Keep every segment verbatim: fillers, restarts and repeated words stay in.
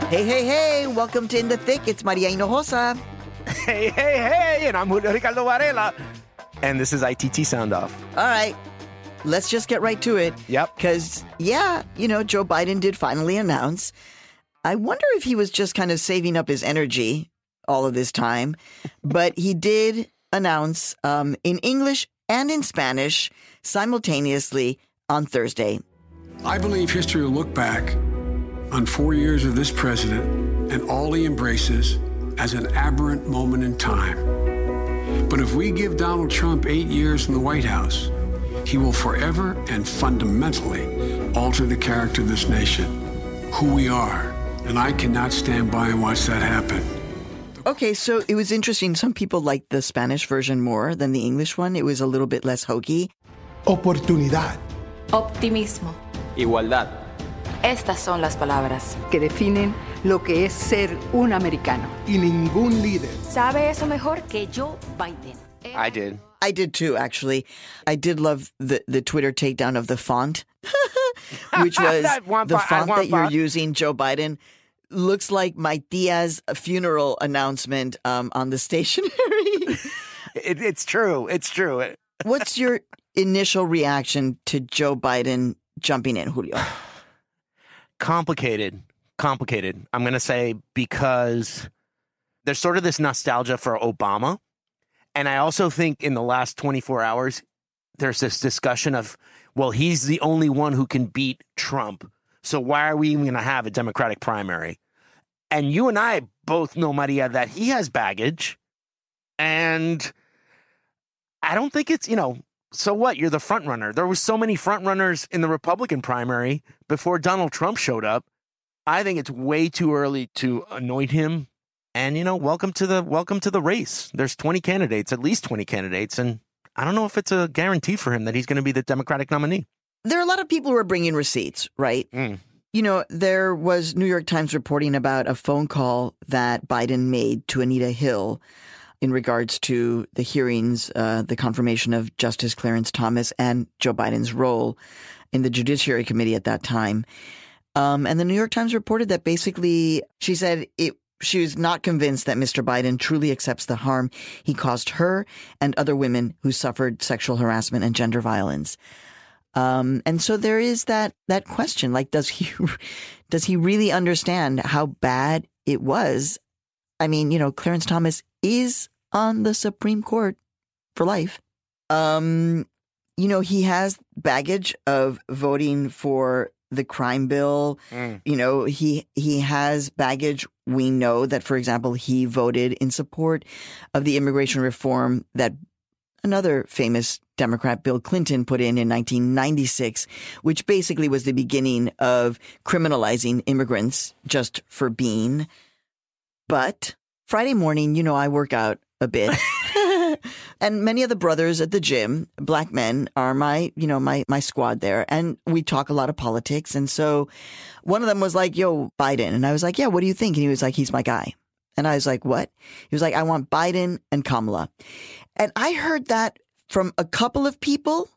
Hey, hey, hey, welcome to In the Thick. It's Maria Hinojosa. Hey, hey, hey, and I'm Julio Ricardo Varela. And this is I T T Sound Off. All right, let's just get right to it. Yep. Because, yeah, you know, Joe Biden did finally announce. I wonder if he was just kind of saving up his energy all of this time. But he did announce um, in English and in Spanish simultaneously on Thursday. I believe history will look back on four years of this president and all he embraces as an aberrant moment in time. But if we give Donald Trump eight years in the White House, he will forever and fundamentally alter the character of this nation, who we are. And I cannot stand by and watch that happen. Okay, so it was interesting. Some people liked the Spanish version more than the English one. It was a little bit less hokey. Oportunidad. Optimismo. Igualdad. Estas son las palabras que definen lo que es ser un americano. Y ningún líder. ¿Sabe eso mejor que Joe Biden? I did. I did too, actually. I did love the, the Twitter takedown of the font, which was the font that you're using, Joe Biden. Looks like my Diaz funeral announcement um, on the stationery. it, it's true. It's true. What's your initial reaction to Joe Biden jumping in, Julio? Complicated. Complicated. I'm going to say because there's sort of this nostalgia for Obama. And I also think in the last twenty-four hours, there's this discussion of, well, he's the only one who can beat Trump. So why are we even going to have a Democratic primary? And you and I both know, Maria, that he has baggage. And I don't think it's, you know, so what? You're the front runner. There were so many front runners in the Republican primary before Donald Trump showed up. I think it's way too early to anoint him. And, you know, welcome to the welcome to the race. There's twenty candidates, at least twenty candidates. And I don't know if it's a guarantee for him that he's going to be the Democratic nominee. There are a lot of people who are bringing receipts, right? Mm. You know, there was New York Times reporting about a phone call that Biden made to Anita Hill in regards to the hearings, uh, the confirmation of Justice Clarence Thomas and Joe Biden's role in the Judiciary Committee at that time. Um, and the New York Times reported that basically she said it she was not convinced that Mister Biden truly accepts the harm he caused her and other women who suffered sexual harassment and gender violence. Um, and so there is that that question, like, does he does he really understand how bad it was? I mean, you know, Clarence Thomas is on the Supreme Court for life. Um, you know, he has baggage of voting for the crime bill. Mm. You know, he he has baggage. We know that, for example, he voted in support of the immigration reform that another famous Democrat, Bill Clinton, put in in nineteen ninety-six, which basically was the beginning of criminalizing immigrants just for being. But Friday morning, you know, I work out a bit. And many of the brothers at the gym, black men, are my, you know, my, my squad there. And we talk a lot of politics. And so one of them was like, yo, Biden. And I was like, yeah, what do you think? And he was like, he's my guy. And I was like, what? He was like, I want Biden and Kamala. And I heard that from a couple of people.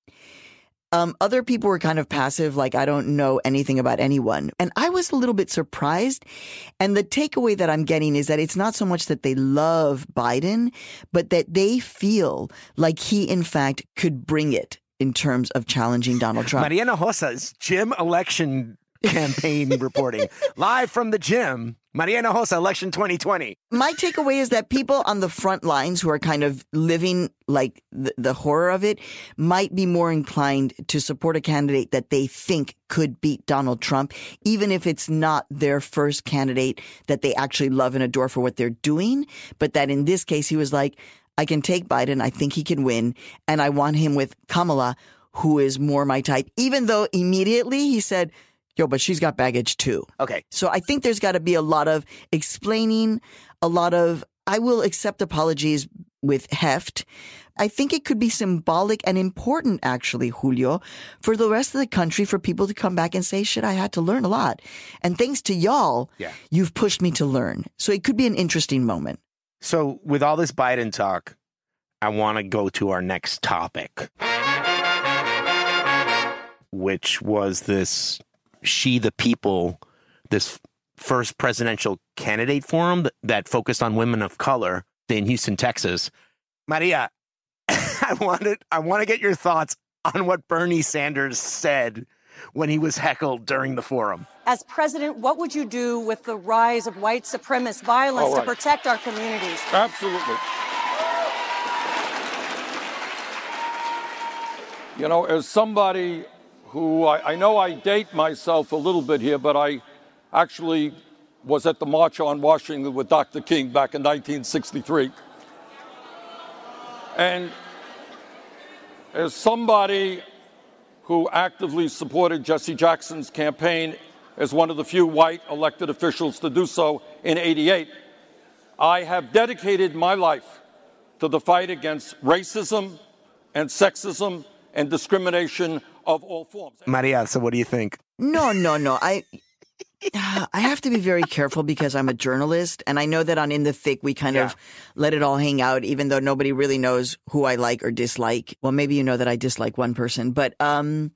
Um, other people were kind of passive, like, I don't know anything about anyone. And I was a little bit surprised. And the takeaway that I'm getting is that it's not so much that they love Biden, but that they feel like he, in fact, could bring it in terms of challenging Donald Trump. Maria Hinojosa's gym election campaign reporting live from the gym. Maria Hinojosa, election twenty twenty. My takeaway is that people on the front lines who are kind of living like the, the horror of it might be more inclined to support a candidate that they think could beat Donald Trump, even if it's not their first candidate that they actually love and adore for what they're doing. But that in this case, he was like, I can take Biden. I think he can win. And I want him with Kamala, who is more my type, even though immediately he said, yo, but she's got baggage too. Okay. So I think there's got to be a lot of explaining, a lot of, I will accept apologies with heft. I think it could be symbolic and important, actually, Julio, for the rest of the country, for people to come back and say, shit, I had to learn a lot. And thanks to y'all, yeah. you've pushed me to learn. So it could be an interesting moment. So with all this Biden talk, I want to go to our next topic, which was this She the People, this first presidential candidate forum that, that focused on women of color in Houston, Texas. Maria, I wanted I want to get your thoughts on what Bernie Sanders said when he was heckled during the forum. As president, what would you do with the rise of white supremacist violence right. to protect our communities? Absolutely. You know, as somebody who, I, I know I date myself a little bit here, but I actually was at the March on Washington with Doctor King back in nineteen sixty-three. And as somebody who actively supported Jesse Jackson's campaign as one of the few white elected officials to do so in eighty-eight, I have dedicated my life to the fight against racism and sexism and discrimination of all forms. Maria, so what do you think? No, no, no. I I have to be very careful because I'm a journalist, and I know that on In the Thick we kind yeah. of let it all hang out, even though nobody really knows who I like or dislike. Well, maybe you know that I dislike one person, but um,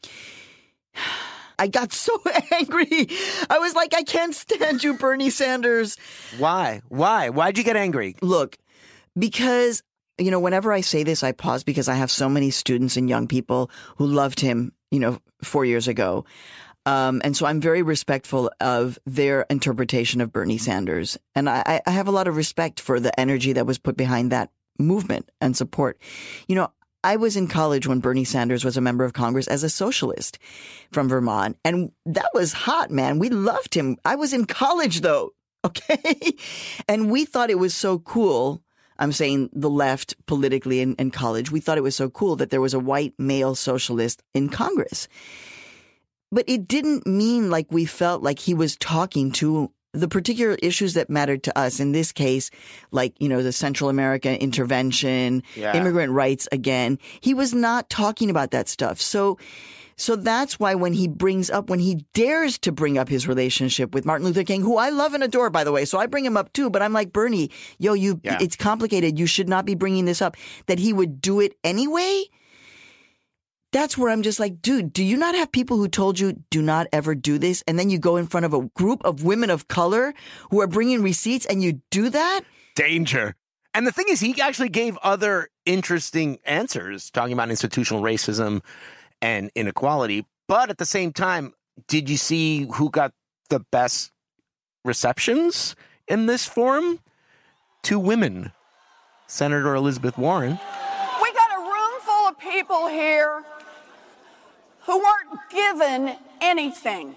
I got so angry. I was like, I can't stand you, Bernie Sanders. Why? Why? Why'd you get angry? Look, because, you know, whenever I say this, I pause because I have so many students and young people who loved him, you know, four years ago. Um, and so I'm very respectful of their interpretation of Bernie Sanders. And I, I have a lot of respect for the energy that was put behind that movement and support. You know, I was in college when Bernie Sanders was a member of Congress as a socialist from Vermont. And that was hot, man. We loved him. I was in college, though. Okay. And we thought it was so cool. I'm saying the left politically in, in college. We thought it was so cool that there was a white male socialist in Congress. But it didn't mean like we felt like he was talking to the particular issues that mattered to us. In this case, like, you know, the Central America intervention, yeah. immigrant rights again. He was not talking about that stuff. So so that's why when he brings up, when he dares to bring up his relationship with Martin Luther King, who I love and adore, by the way. So I bring him up, too. But I'm like, Bernie, yo, you, yeah. it's complicated. You should not be bringing this up. That he would do it anyway. That's where I'm just like, dude, do you not have people who told you do not ever do this? And then you go in front of a group of women of color who are bringing receipts and you do that? Danger. And the thing is, he actually gave other interesting answers talking about institutional racism and inequality. But at the same time, did you see who got the best receptions in this forum? Two women. Senator Elizabeth Warren. We got a room full of people here who weren't given anything.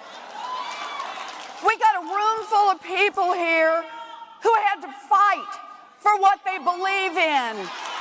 We got a room full of people here who had to fight for what they believe in.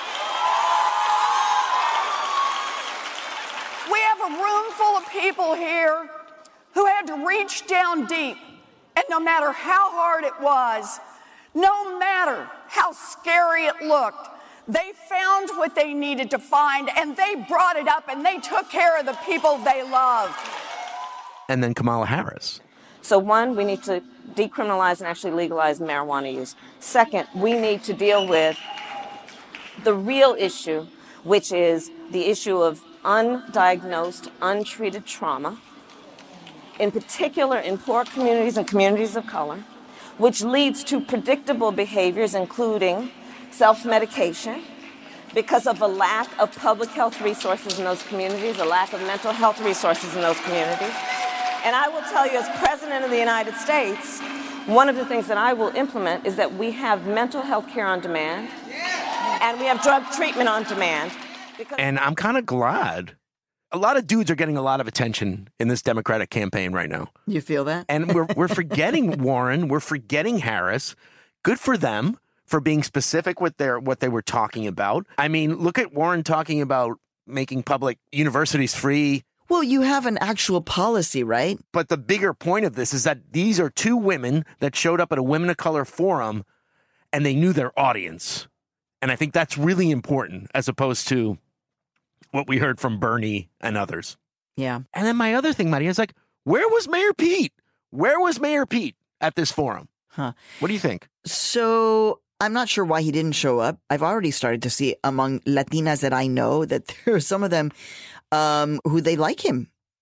We have a room full of people here who had to reach down deep, and no matter how hard it was, no matter how scary it looked, they found what they needed to find, and they brought it up, and they took care of the people they loved. And then Kamala Harris. So one, we need to decriminalize and actually legalize marijuana use. Second, we need to deal with the real issue, which is the issue of undiagnosed, untreated trauma, in particular in poor communities and communities of color, which leads to predictable behaviors, including self-medication, because of a lack of public health resources in those communities, a lack of mental health resources in those communities. And I will tell you, as President of the United States, one of the things that I will implement is that we have mental health care on demand, and we have drug treatment on demand. And I'm kind of glad. A lot of dudes are getting a lot of attention in this Democratic campaign right now. You feel that? And we're we're forgetting Warren. We're forgetting Harris. Good for them for being specific with their what they were talking about. I mean, look at Warren talking about making public universities free. Well, you have an actual policy, right? But the bigger point of this is that these are two women that showed up at a Women of Color forum, and they knew their audience. And I think that's really important, as opposed to what we heard from Bernie and others. Yeah. And then my other thing, Maria, is like, where was Mayor Pete? Where was Mayor Pete at this forum? Huh. What do you think? So I'm not sure why he didn't show up. I've already started to see among Latinas that I know that there are some of them um, who they like him.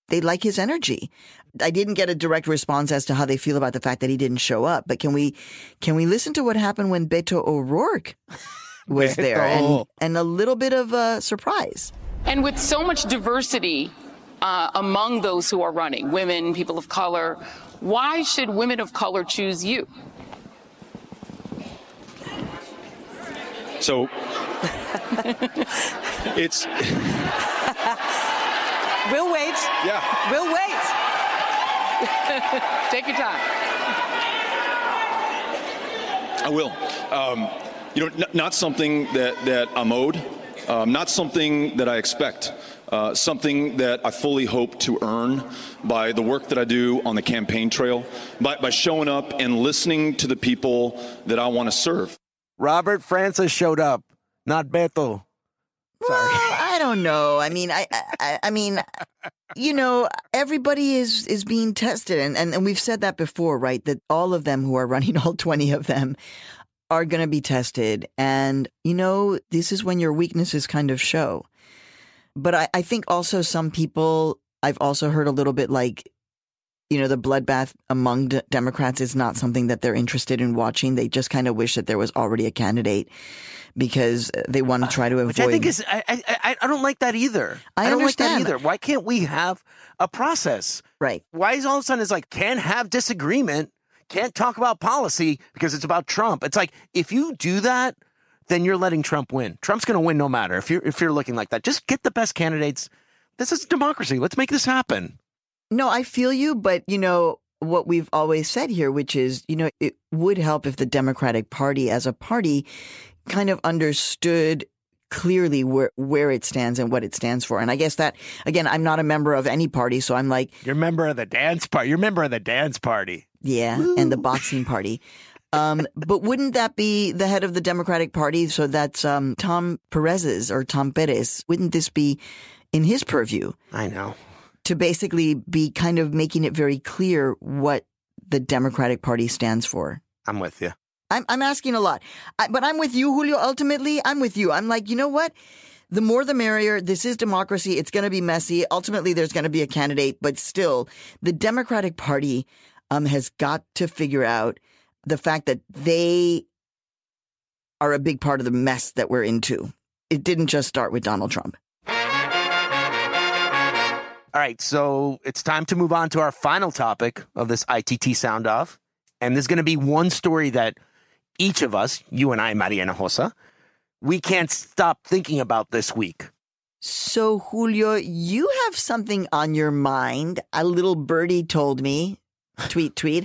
they like his energy. I didn't get a direct response as to how they feel about the fact that he didn't show up, but can we can we listen to what happened when Beto O'Rourke was there, and, and a little bit of a surprise. And with so much diversity uh, among those who are running, women, people of color, why should women of color choose you? So it's... We'll wait. Yeah. We'll wait. Take your time. I will. Um, you know, n- not something that, that I'm owed, um, not something that I expect, uh, something that I fully hope to earn by the work that I do on the campaign trail, by, by showing up and listening to the people that I want to serve. Robert Francis showed up, not Beto. Sorry. Well, I don't know. I mean, I, I, I mean, you know, everybody is is being tested, and, and and we've said that before, right? That all of them who are running, all twenty of them, are going to be tested, and you know, this is when your weaknesses kind of show. But I, I think also some people, I've also heard a little bit like, you know, the bloodbath among d- Democrats is not something that they're interested in watching. They just kind of wish that there was already a candidate because they want to try to avoid. Which I think is, I, I, I don't like that either. I, I don't understand. like that either. Why can't we have a process? Right. Why is all of a sudden it's like, can't have disagreement, can't talk about policy because it's about Trump. It's like, if you do that, then you're letting Trump win. Trump's going to win no matter if you're, if you're looking like that. Just get the best candidates. This is democracy. Let's make this happen. No, I feel you, but, you know, what we've always said here, which is, you know, it would help if the Democratic Party as a party kind of understood clearly where where it stands and what it stands for. And I guess that, again, I'm not a member of any party, so I'm like... You're a member of the dance party. You're a member of the dance party. Yeah, Woo. And the boxing party. Um, but wouldn't that be the head of the Democratic Party? So that's um, Tom Perez's or Tom Perez. Wouldn't this be in his purview? I know. To basically be kind of making it very clear what the Democratic Party stands for. I'm with you. I'm, I'm asking a lot. I, but I'm with you, Julio. Ultimately, I'm with you. I'm like, you know what? The more the merrier. This is democracy. It's going to be messy. Ultimately, there's going to be a candidate. But still, the Democratic Party um, has got to figure out the fact that they are a big part of the mess that we're into. It didn't just start with Donald Trump. All right, so it's time to move on to our final topic of this I T T Sound Off. And there's going to be one story that each of us, you and I, Maria Hinojosa, we can't stop thinking about this week. So, Julio, you have something on your mind. A little birdie told me. Tweet, tweet.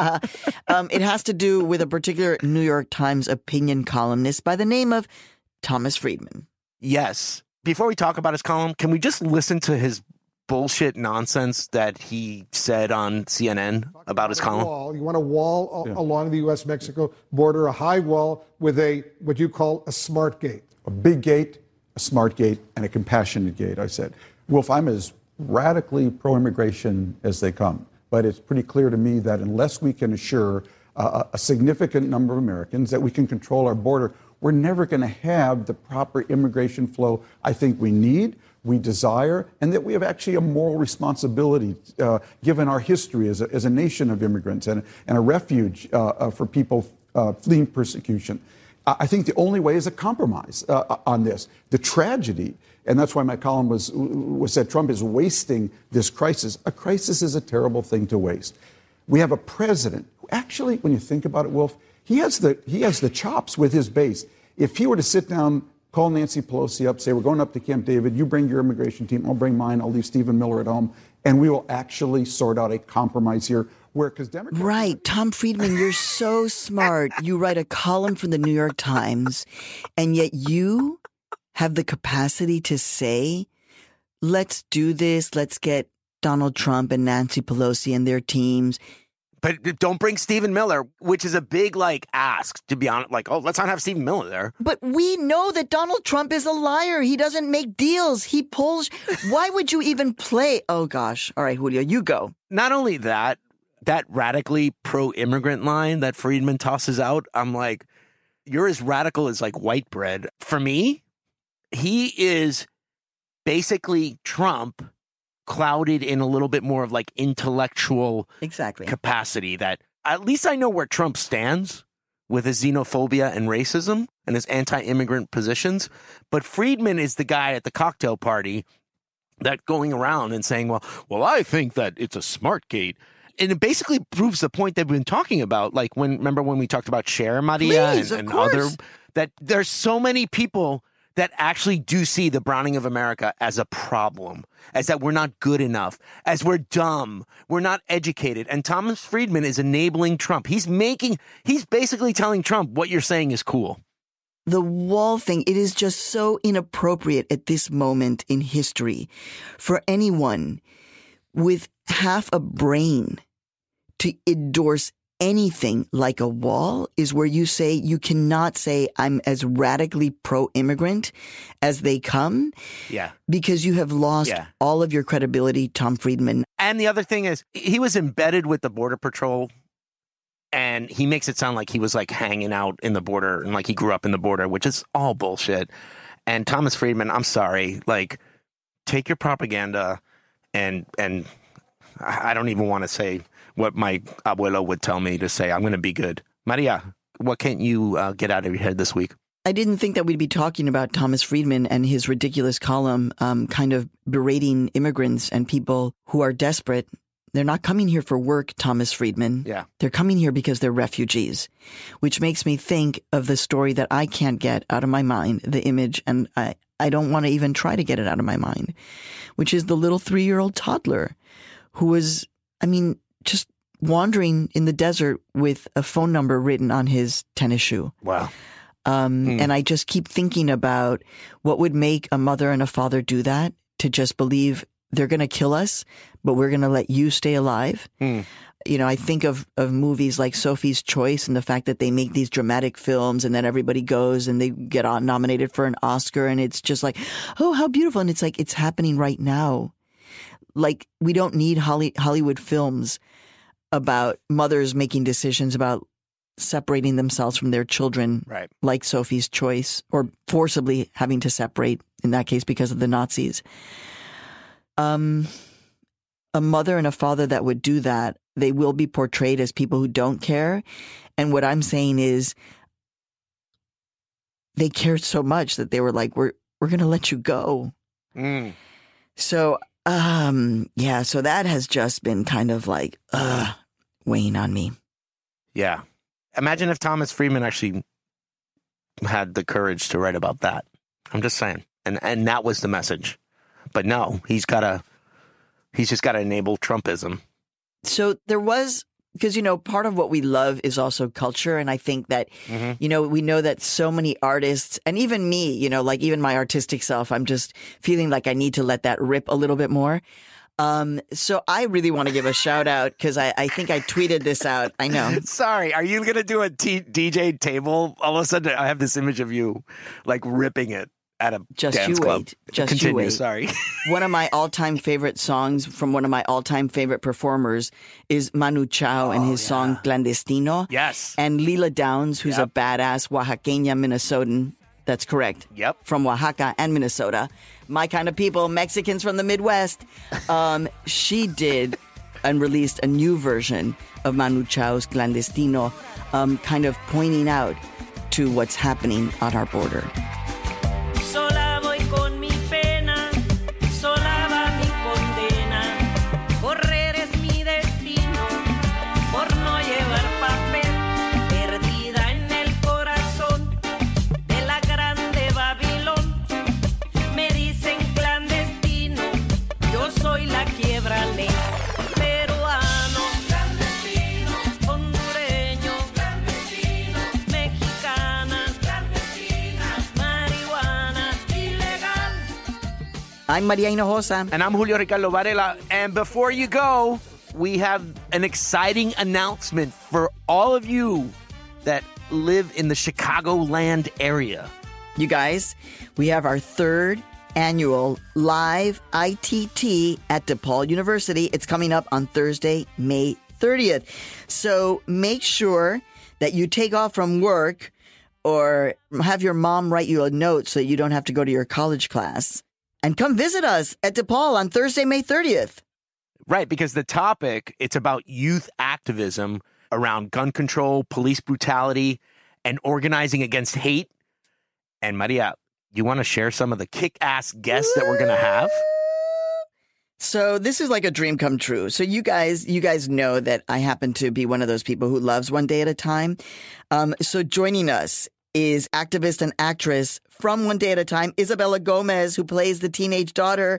um, it has to do with a particular New York Times opinion columnist by the name of Thomas Friedman. Yes. Before we talk about his column, can we just listen to his bullshit nonsense that he said on C N N about his column? Wall. You want a wall yeah. along the U S Mexico border, a high wall with a what you call a smart gate. A big gate, a smart gate, and a compassionate gate, I said. Wolf, I'm as radically pro-immigration as they come. But it's pretty clear to me that unless we can assure uh, a significant number of Americans that we can control our border, we're never going to have the proper immigration flow I think we need, we desire, and that we have actually a moral responsibility, uh, given our history as a, as a nation of immigrants and, and a refuge uh, uh, for people uh, fleeing persecution. I think the only way is a compromise uh, on this. The tragedy, and that's why my column was, was that Trump is wasting this crisis. A crisis is a terrible thing to waste. We have a president who actually, when you think about it, Wolf, he has the, he has the chops with his base. If he were to sit down, call Nancy Pelosi up, say, we're going up to Camp David, you bring your immigration team, I'll bring mine, I'll leave Stephen Miller at home, and we will actually sort out a compromise here. Where, because Democrats- right. Tom Friedman, you're so smart. You write a column for the New York Times, and yet you have the capacity to say, let's do this. Let's get Donald Trump and Nancy Pelosi and their teams. But don't bring Stephen Miller, which is a big, like, ask, to be honest. Like, oh, let's not have Stephen Miller there. But we know that Donald Trump is a liar. He doesn't make deals. He pulls. Why would you even play? Oh, gosh. All right, Julio, you go. Not only that, that radically pro-immigrant line that Friedman tosses out, I'm like, you're as radical as, like, white bread. For me, he is basically Trump clouded in a little bit more of like intellectual exactly capacity that at least I know where Trump stands with his xenophobia and racism and his anti-immigrant positions. But Friedman is the guy at the cocktail party that going around and saying, well, well, I think that it's a smart gate. And it basically proves the point that we've been talking about. Like when, remember when we talked Cher, Maria, Please, and, and of other, course. that there's so many people that actually do see the browning of America as a problem, as that we're not good enough, as we're dumb, we're not educated. And Thomas Friedman is enabling Trump. He's making, he's basically telling Trump what you're saying is cool. The wall thing, it is just so inappropriate at this moment in history for anyone with half a brain to endorse anything like a wall is where you say you cannot say I'm as radically pro-immigrant as they come. Yeah. Because you have lost Yeah. all of your credibility, Tom Friedman. And the other thing is he was embedded with the Border Patrol and he makes it sound like he was like hanging out in the border and like he grew up in the border, which is all bullshit. And Thomas Friedman, I'm sorry, like take your propaganda and, and I don't even want to say what my abuelo would tell me to say. I'm going to be good. Maria, what can't you uh, get out of your head this week? I didn't think that we'd be talking about Thomas Friedman and his ridiculous column, um, kind of berating immigrants and people who are desperate. They're not coming here for work, Thomas Friedman. Yeah. They're coming here because they're refugees, which makes me think of the story that I can't get out of my mind, the image, and I, I don't want to even try to get it out of my mind, which is the little three-year-old toddler who was, I mean, just wandering in the desert with a phone number written on his tennis shoe. Wow. Um, Mm. And I just keep thinking about what would make a mother and a father do that, to just believe they're going to kill us, but we're going to let you stay alive. Mm. You know, I think of, of movies like Sophie's Choice and the fact that they make these dramatic films and then everybody goes and they get on, nominated for an Oscar. And it's just like, oh, how beautiful. And it's like, it's happening right now. Like, we don't need Holly, Hollywood films about mothers making decisions about separating themselves from their children, right? Like Sophie's Choice, or forcibly having to separate, in that case, because of the Nazis. Um, a mother and a father that would do that, they will be portrayed as people who don't care. And what I'm saying is they cared so much that they were like, we're, we're going to let you go. Mm. So, um, yeah, so that has just been kind of like, uh, weighing on me. Yeah. Imagine if Thomas Friedman actually had the courage to write about that. I'm just saying. And and that was the message. But no, he's got to, he's just got to enable Trumpism. So there was, because, you know, part of what we love is also culture. And I think that, mm-hmm. you know, we know that so many artists, and even me, you know, like even my artistic self, I'm just feeling like I need to let that rip a little bit more. Um, so I really want to give a shout out because I, I think I tweeted this out. I know. Sorry. Are you going to do a T- D J table? All of a sudden I have this image of you like ripping it at a Just dance you club. wait. Just Continue, you wait. Sorry. One of my all-time favorite songs from one of my all-time favorite performers is Manu Chao and his song Clandestino. Yes. And Leela Downs, who's Yep. a badass Oaxaqueña Minnesotan. That's correct. Yep. From Oaxaca and Minnesota. My kind of people, Mexicans from the Midwest. Um, she did and released a new version of Manu Chao's Clandestino, um, kind of pointing out to what's happening on our border. Sola voy con mi pena, sola va mi condena. Correr es mi destino, por no llevar papel. Perdida en el corazón de la grande Babilón. Me dicen clandestino, yo soy la quiebra ley. Peruanos, clandestinos, hondureños, clandestinos, mexicanas, clandestinas, marihuana ilegal. I'm Maria Hinojosa. And I'm Julio Ricardo Varela. And before you go, we have an exciting announcement for all of you that live in the Chicagoland area. You guys, we have our third annual live I T T at DePaul University. It's coming up on Thursday, May thirtieth. So make sure that you take off from work or have your mom write you a note so you don't have to go to your college class And come visit us at DePaul on Thursday, May thirtieth. Right, because the topic, it's about youth activism around gun control, police brutality, and organizing against hate. And Maria, you want to share some of the kick-ass guests that we're going to have? So this is like a dream come true. So you guys, you guys know that I happen to be one of those people who loves One Day at a Time. Um, so joining us is activist and actress from One Day at a Time, Isabella Gomez, who plays the teenage daughter.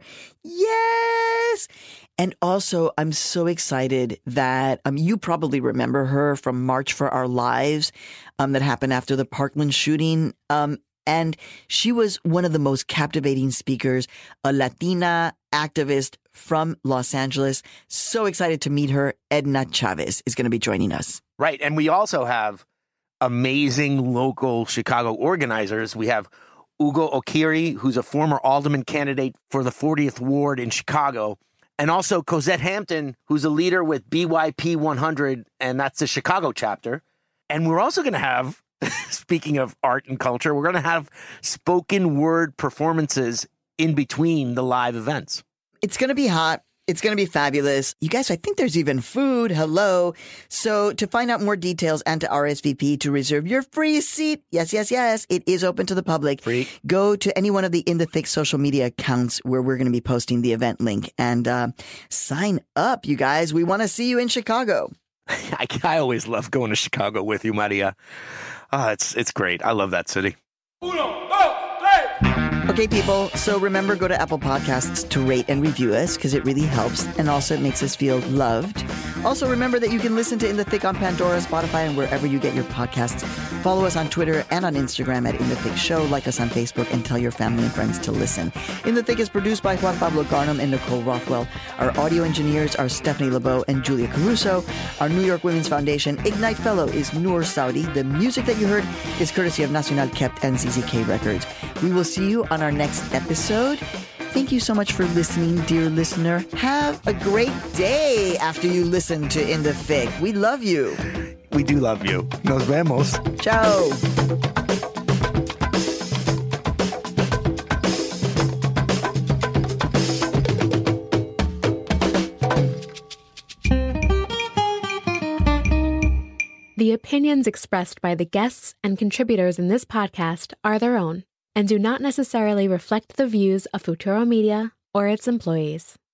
Yes! And also, I'm so excited that um, you probably remember her from March for Our Lives um, that happened after the Parkland shooting. Um, and she was one of the most captivating speakers, a Latina activist from Los Angeles. So excited to meet her. Edna Chavez is going to be joining us. Right. And we also have amazing local Chicago organizers. We have Ugo Okiri, who's a former alderman candidate for the fortieth Ward in Chicago. And also Cosette Hampton, who's a leader with B Y P one hundred, and that's the Chicago chapter. And we're also going to have, speaking of art and culture, we're going to have spoken word performances in between the live events. It's going to be hot. It's going to be fabulous. You guys, I think there's even food. Hello. So to find out more details and to R S V P to reserve your free seat, yes, yes, yes, it is open to the public. Free. Go to any one of the In the Thick social media accounts where we're going to be posting the event link and uh, sign up, you guys. We want to see you in Chicago. I, I always love going to Chicago with you, Maria. Uh, it's, it's great. I love that city. Uno, dos, Okay, people, so remember, go to Apple Podcasts to rate and review us because it really helps, and also it makes us feel loved. Also, remember that you can listen to In the Thick on Pandora, Spotify, and wherever you get your podcasts. Follow us on Twitter and on Instagram at In the Thick Show. Like us on Facebook and tell your family and friends to listen. In the Thick is produced by Juan Pablo Garnham and Nicole Rothwell. Our audio engineers are Stephanie LeBeau and Julia Caruso. Our New York Women's Foundation Ignite Fellow is Noor Saudi. The music that you heard is courtesy of Nacional Kept and Z Z K Records. We will see you on our next episode. Thank you so much for listening, dear listener. Have a great day after you listen to In the Thick. We love you. We do love you. Nos vemos. Ciao. The opinions expressed by the guests and contributors in this podcast are their own and do not necessarily reflect the views of Futuro Media or its employees.